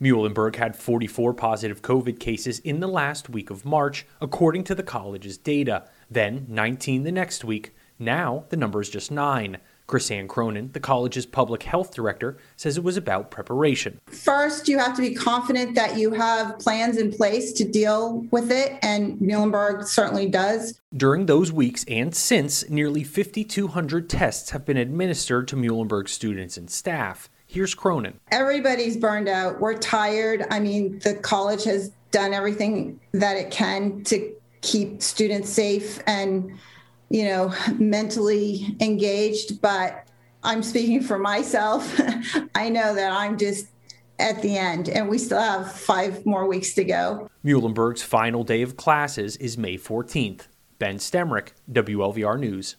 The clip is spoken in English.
Muhlenberg had 44 positive COVID cases in the last week of March, according to the college's data, then 19 the next week. Now the number is just 9. Chrisanne Cronin, the college's public health director, says it was about preparation. First, you have to be confident that you have plans in place to deal with it, and Muhlenberg certainly does. During those weeks and since, nearly 5,200 tests have been administered to Muhlenberg students and staff. Here's Cronin. Everybody's burned out. We're tired. I mean, the college has done everything that it can to keep students safe and, mentally engaged. But I'm speaking for myself. I know that I'm just at the end, and we still have 5 more weeks to go. Muhlenberg's final day of classes is May 14th. Ben Stemrick, WLVR News.